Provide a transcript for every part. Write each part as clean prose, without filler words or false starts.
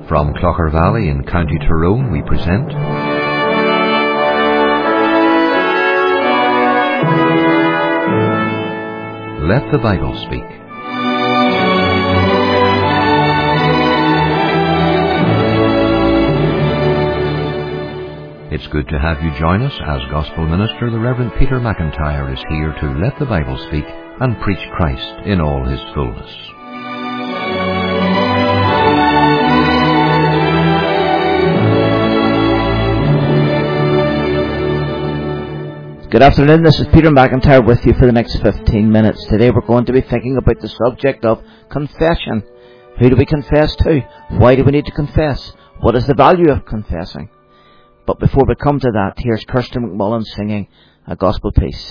From Clogher Valley in County Tyrone we present Let the Bible Speak. It's good to have you join us as Gospel Minister the Reverend Peter McIntyre is here to let the Bible speak and preach Christ in all his fullness. Good afternoon, this is Peter McIntyre with you for the next 15 minutes. Today we're going to be thinking about the subject of confession. Who do we confess to? Why do we need to confess? What is the value of confessing? But before we come to that, here's Kirsten McMullen singing a gospel piece.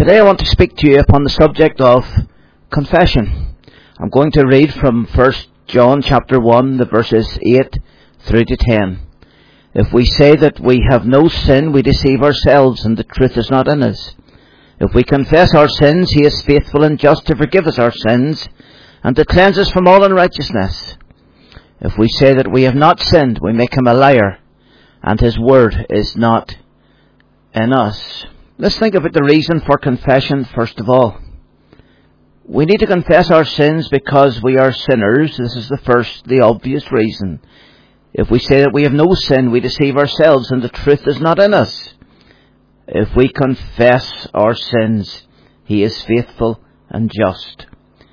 Today I want to speak to you upon the subject of confession. I'm going to read from 1 John chapter 1, the verses 8 through to 10. If we say that we have no sin, we deceive ourselves, and the truth is not in us. If we confess our sins, he is faithful and just to forgive us our sins, and to cleanse us from all unrighteousness. If we say that we have not sinned, we make him a liar, and his word is not in us. Let's think about the reason for confession first of all. We need to confess our sins because we are sinners. This is the obvious reason. If we say that we have no sin, we deceive ourselves and the truth is not in us. If we confess our sins, he is faithful and just.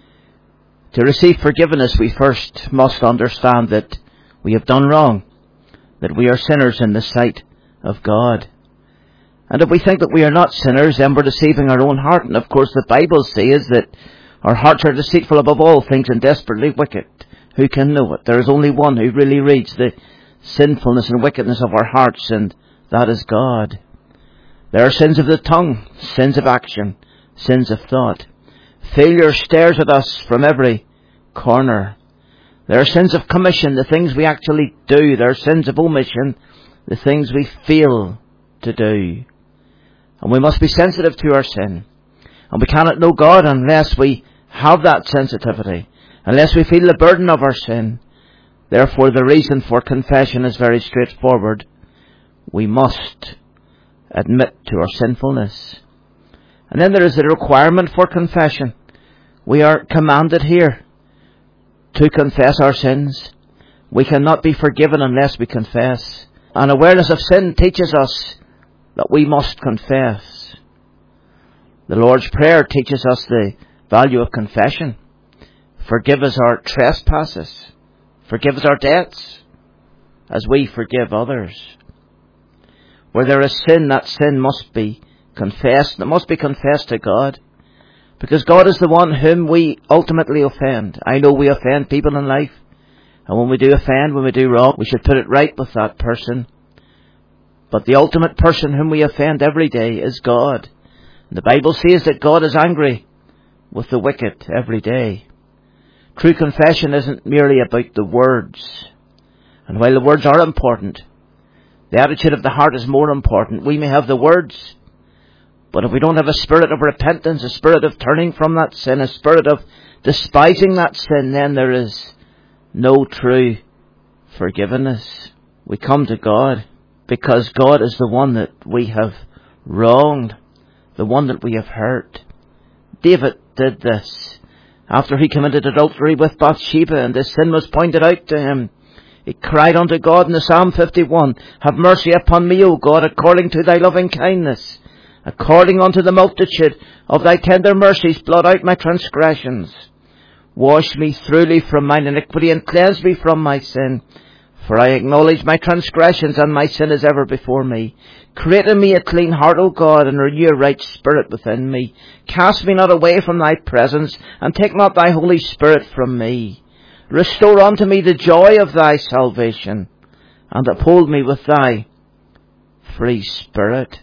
To receive forgiveness, we first must understand that we have done wrong, that we are sinners in the sight of God. And if we think that we are not sinners, then we're deceiving our own heart. And of course the Bible says that our hearts are deceitful above all things and desperately wicked. Who can know it? There is only one who really reads the sinfulness and wickedness of our hearts, and that is God. There are sins of the tongue, sins of action, sins of thought. Failure stares at us from every corner. There are sins of commission, the things we actually do. There are sins of omission, the things we fail to do. And we must be sensitive to our sin. And we cannot know God unless we have that sensitivity, unless we feel the burden of our sin. Therefore, the reason for confession is very straightforward. We must admit to our sinfulness. And then there is the requirement for confession. We are commanded here to confess our sins. We cannot be forgiven unless we confess. An awareness of sin teaches us that we must confess. The Lord's Prayer teaches us the value of confession. Forgive us our trespasses. Forgive us our debts, as we forgive others. Where there is sin, that sin must be confessed. It must be confessed to God, because God is the one whom we ultimately offend. I know we offend people in life, and when we do offend, when we do wrong, we should put it right with that person. But the ultimate person whom we offend every day is God. And the Bible says that God is angry with the wicked every day. True confession isn't merely about the words. And while the words are important, the attitude of the heart is more important. We may have the words, but if we don't have a spirit of repentance, a spirit of turning from that sin, a spirit of despising that sin, then there is no true forgiveness. We come to God because God is the one that we have wronged, the one that we have hurt. David did this after he committed adultery with Bathsheba, and this sin was pointed out to him. He cried unto God in the Psalm 51, Have mercy upon me, O God, according to thy loving kindness. According unto the multitude of thy tender mercies, blot out my transgressions. Wash me thoroughly from mine iniquity, and cleanse me from my sin. For I acknowledge my transgressions, and my sin is ever before me. Create in me a clean heart, O God, and renew a right spirit within me. Cast me not away from thy presence, and take not thy Holy Spirit from me. Restore unto me the joy of thy salvation, and uphold me with thy free spirit.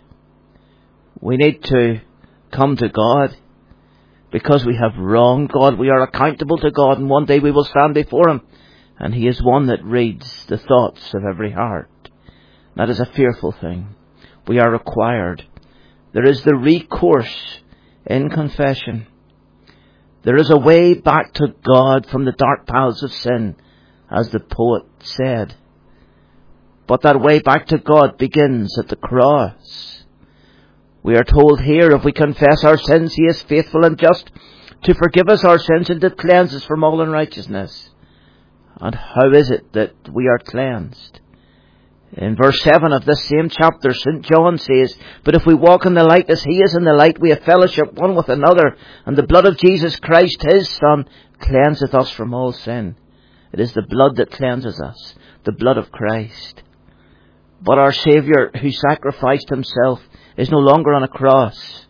We need to come to God because we have wronged God. We are accountable to God, and one day we will stand before him. And he is one that reads the thoughts of every heart. That is a fearful thing. We are required. There is the recourse in confession. There is a way back to God from the dark paths of sin, as the poet said. But that way back to God begins at the cross. We are told here, if we confess our sins, he is faithful and just to forgive us our sins and to cleanse us from all unrighteousness. And how is it that we are cleansed? In verse 7 of this same chapter, St. John says, But if we walk in the light as he is in the light, we have fellowship one with another, and the blood of Jesus Christ, his Son, cleanseth us from all sin. It is the blood that cleanses us, the blood of Christ. But our Saviour, who sacrificed himself, is no longer on a cross.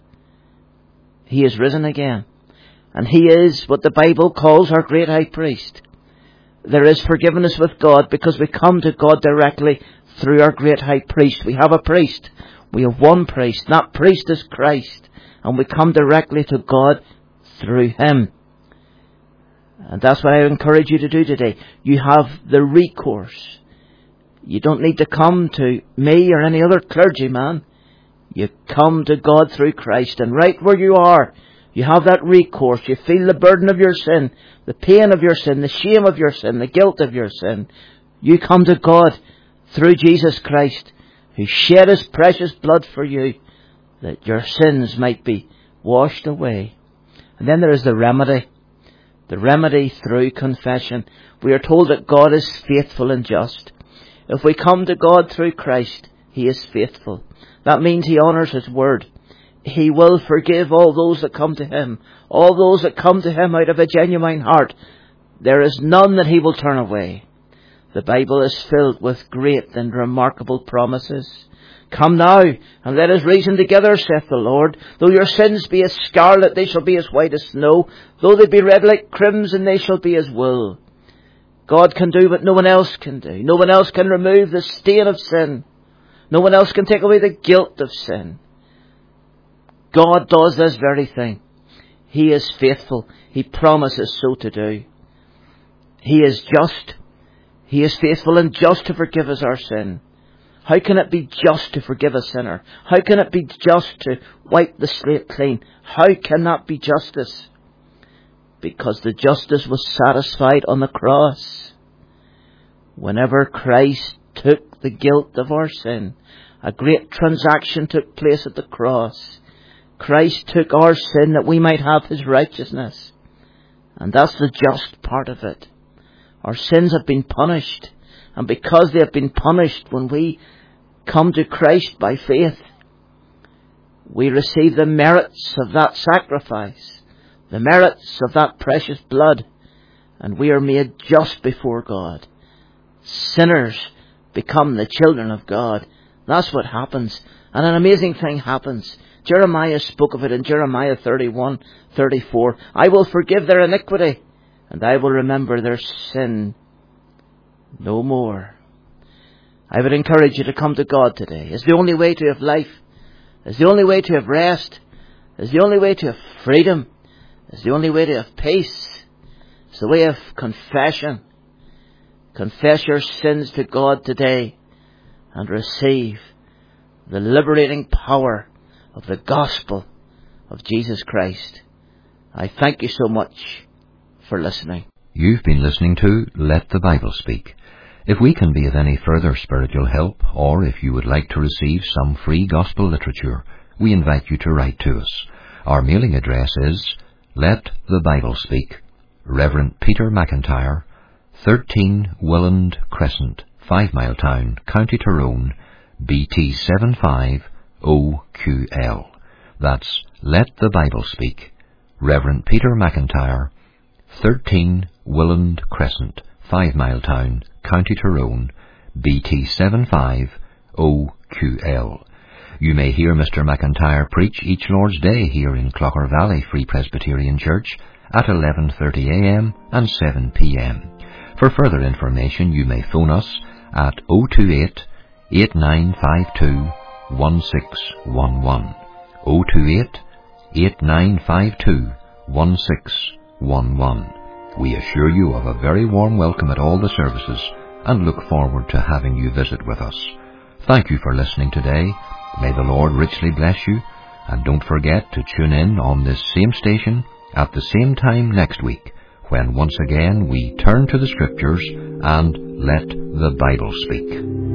He is risen again. And he is what the Bible calls our great high priest. There is forgiveness with God because we come to God directly through our great high priest. We have a priest. We have one priest. That priest is Christ. and we come directly to God through Him. And that's what I encourage you to do today. You have the recourse. You don't need to come to me or any other clergyman. You come to God through Christ, and right where you are, you have that recourse. You feel the burden of your sin, the pain of your sin, the shame of your sin, the guilt of your sin. You come to God through Jesus Christ, who shed His precious blood for you, that your sins might be washed away. And then there is the remedy through confession. We are told that God is faithful and just. If we come to God through Christ, He is faithful. That means He honours His word. He will forgive all those that come to Him. All those that come to Him out of a genuine heart. There is none that He will turn away. The Bible is filled with great and remarkable promises. Come now, and let us reason together, saith the Lord. Though your sins be as scarlet, they shall be as white as snow. Though they be red like crimson, they shall be as wool. God can do what no one else can do. No one else can remove the stain of sin. No one else can take away the guilt of sin. God does this very thing. He is faithful. He promises so to do. He is just. He is faithful and just to forgive us our sin. How can it be just to forgive a sinner? How can it be just to wipe the slate clean? How can that be justice? Because the justice was satisfied on the cross. Whenever Christ took the guilt of our sin, a great transaction took place at the cross. Christ took our sin that we might have His righteousness. And that's the just part of it. Our sins have been punished. And because they have been punished, when we come to Christ by faith, we receive the merits of that sacrifice, the merits of that precious blood, and we are made just before God. Sinners become the children of God. That's what happens. And an amazing thing happens. Jeremiah spoke of it in Jeremiah 31:34. I will forgive their iniquity, and I will remember their sin no more. I would encourage you to come to God today. It's the only way to have life. It's the only way to have rest. It's the only way to have freedom. It's the only way to have peace. It's the way of confession. Confess your sins to God today and receive the liberating power of the gospel of Jesus Christ. I thank you so much for listening. You've been listening to Let the Bible Speak. If we can be of any further spiritual help, or if you would like to receive some free gospel literature, we invite you to write to us. Our mailing address is Let the Bible Speak, Reverend Peter McIntyre, 13 Willand Crescent, 5 Mile Town, County Tyrone, BT 750QL. That's Let the Bible Speak, Reverend Peter McIntyre, 13 Willand Crescent, 5 Mile Town, County Tyrone, BT 750QL. You may hear Mr. McIntyre preach each Lord's Day here in Clocker Valley Free Presbyterian Church at 11:30 a.m. and 7 p.m. For further information, you may phone us at 028 8952 1611. 028 8952 1611. We assure you of a very warm welcome at all the services and look forward to having you visit with us. Thank you for listening today. May the Lord richly bless you, and don't forget to tune in on this same station at the same time next week, when once again we turn to the Scriptures and let the Bible speak.